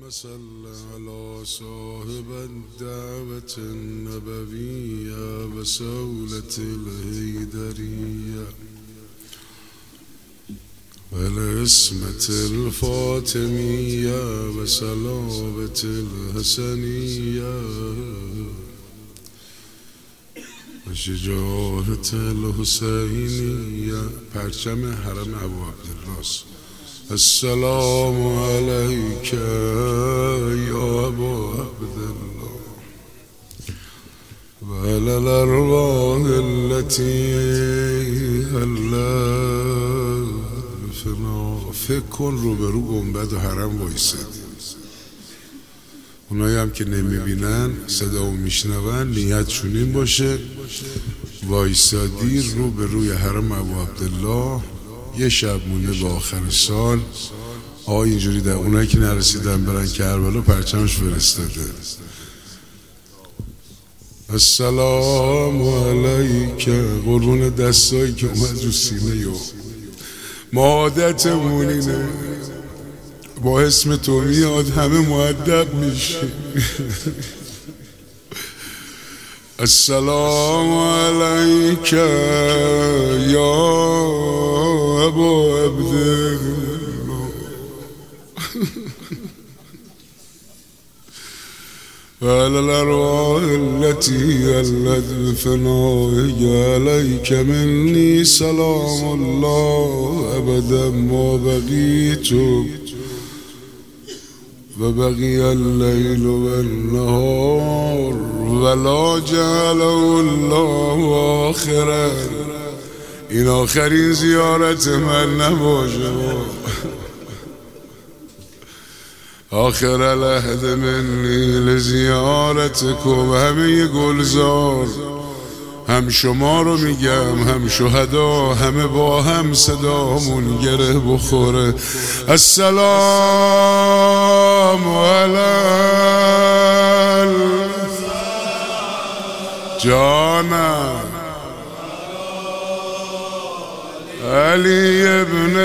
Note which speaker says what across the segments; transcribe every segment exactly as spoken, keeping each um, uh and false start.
Speaker 1: صل على صاحب الدعوة النبوية وسولة الهيدرية والعصمة الفاطمية وسلامة الحسنية وشجاعة الحسينية. پرچم حرم ابو عبدالله. السلام عليك يا ابو عبدالله وعلى الارواح التي الله فنا. فکر کن روبرو گنبد و حرم وایسادی. اونایی هم که نمیبینن صدا و میشنون نیتشون این باشه وایسادی روبروی حرم ابو عبدالله. یه شب مونده به آخر سال. آقا اینجوری در اونایی که نرسیدن برن کربلا پرچمش فرستاده. السلام علیک. قربون دستایی که اومد رو سینه یو ما عادتمون اینه با اسم تو میاد همه مؤدب میشیم. السلام علیک یا ابو عبدالله وعلى الأرواح التي ولت بفنائك عليك مني سلام الله أبدا ما بقيت وبقي الليل والنهار ولا جعله الله آخرا. این آخرین زیارت من نباشه. آخر العهد منی لزیارتکم. همه گلزار هم شما رو میگم هم شهدا همه با هم صدامون گره بخوره. السلام علی جانم علی ابن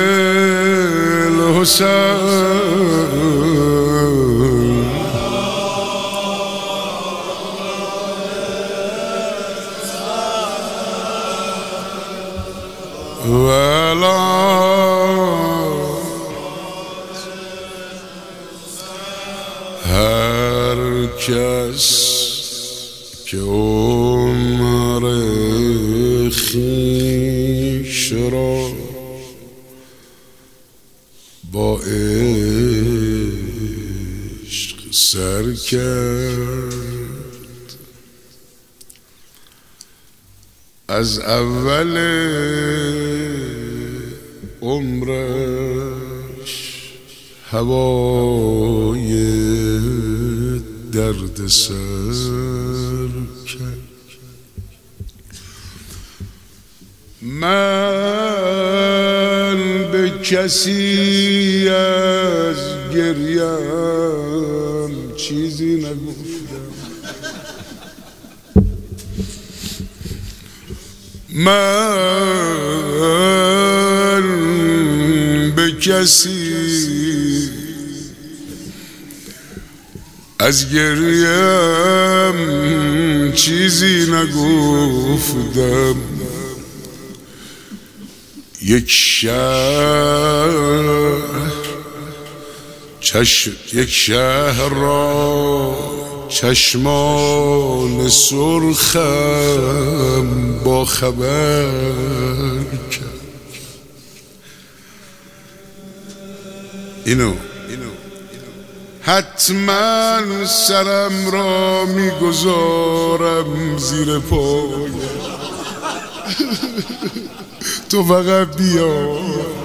Speaker 1: الحسین ولا هر کس که عمر خویش را با عشق سر کرد از اول عمرش هوای درد سر کرد. من به کسی از گریم چیزی نگفتم. من به کسی از گریم چیزی نگفتم. یک شهر چشم یک شهر را چشمان سرخم با خبر کرد. اینو حتما سرم را میگذارم زیر پای تو فقط بیا.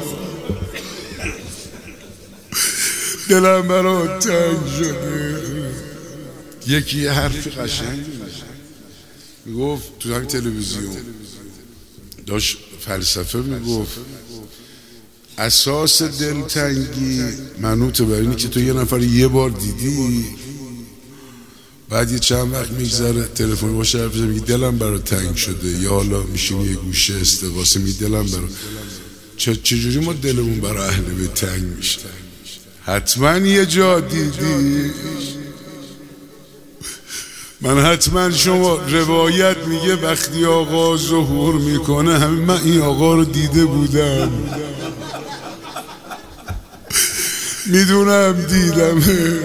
Speaker 1: دلم برات تنگ شده. یکی حرفی قشنگ میگفت تو همین تلویزیون داشت فلسفه میگفت اساس دلتنگی منوط بر اینه که تو یه نفر یه بار دیدی بعد یه چند وقت میگذره تلفن باشه حرف میگی دلم برات تنگ شده یا حالا میشینی یه گوشه استقاسه میگی دلم برات چجوری ما دلمون برای اهل بیت تنگ میشه. حتما یه جا دیدی. من حتما شما روایت میگه وقتی آقا ظهور میکنه همه من این آقا رو دیده بودم. میدونم دیدم.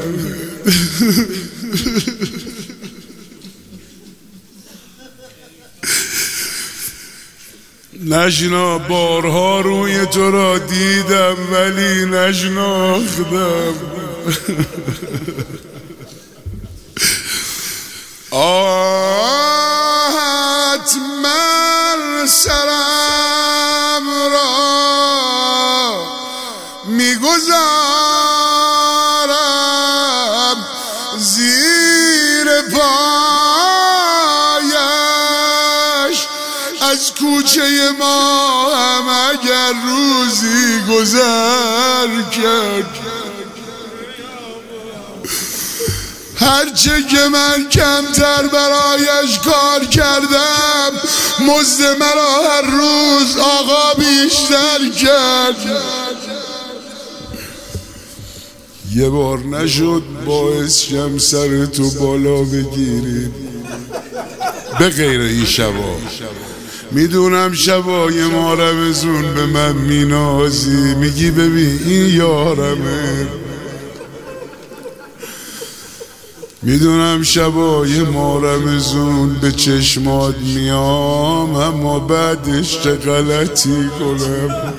Speaker 1: نشنا بارها روی تو را دیدم ولی نشناختم. آهت من سرم را میگذارم زیر پایش، از کوچه ما هم اگر روزی گذر کرد، هرچه که من کمتر برایش کار کردم مزد مرا هر روز آقا بیشتر کرد. یه بار نشد باعث شم سر تو بالا بگیریم به غیر این شبا. میدونم شبای ما رمزون به من مینازی، میگی ببین این یارمه. میدونم شبای ما رمزون به چشمات میام، اما بعدش چه غلطی کنم.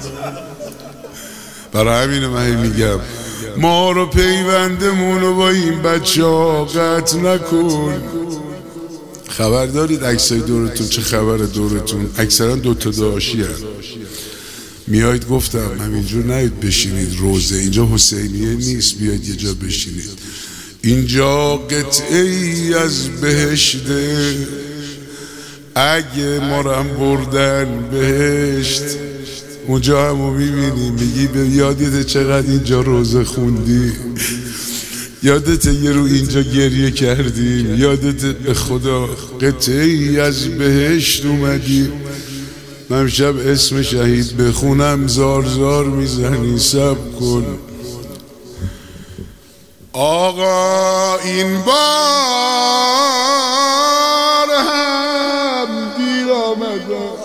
Speaker 1: برای همینه من میگم ما رو پیوندمون رو با این بچه ها قطع نکن. خبر دارید عکسای دورتون چه خبر دورتون؟ اکثرا دوتا داشی هست. میایید گفتم همینجور نهید بشینید روزه، اینجا حسینیه نیست، بیاید یه جا بشینید. اینجا قطعه ای از بهشته، اگه ما رو هم بردن بهشت اونجا همو میبینی میگی به یادت چقدر اینجا روزه خوندی، یادت یه رو اینجا گریه کردیم، یادت به خدا قطعه ای از بهشت اومدی. من شب اسم شهید بخونم زار زار میزنی، صبر کن. آقا این بار هم دیر آمدم،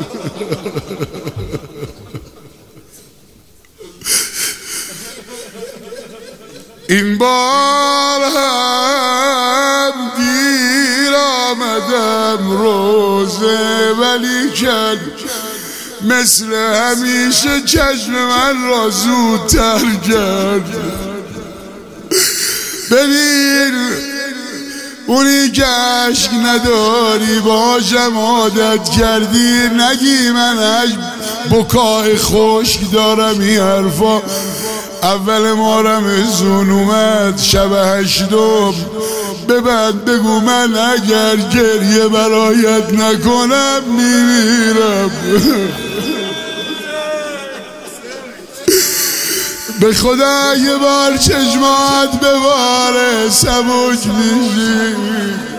Speaker 1: این بار هم دیر آمدم روزه، ولی کن مثل همیشه چشم من را زودتر کرد. ببین اونی که عشق نداری باشم عادت کردی، نگی من عشق بکای خشک دارم. این حرفا اول مارم زون اومد شب هشتم، ببند بگو من اگر گریه برایت نکنم میمیرم. به خدا یه بار چشمات به بار سبک میشی.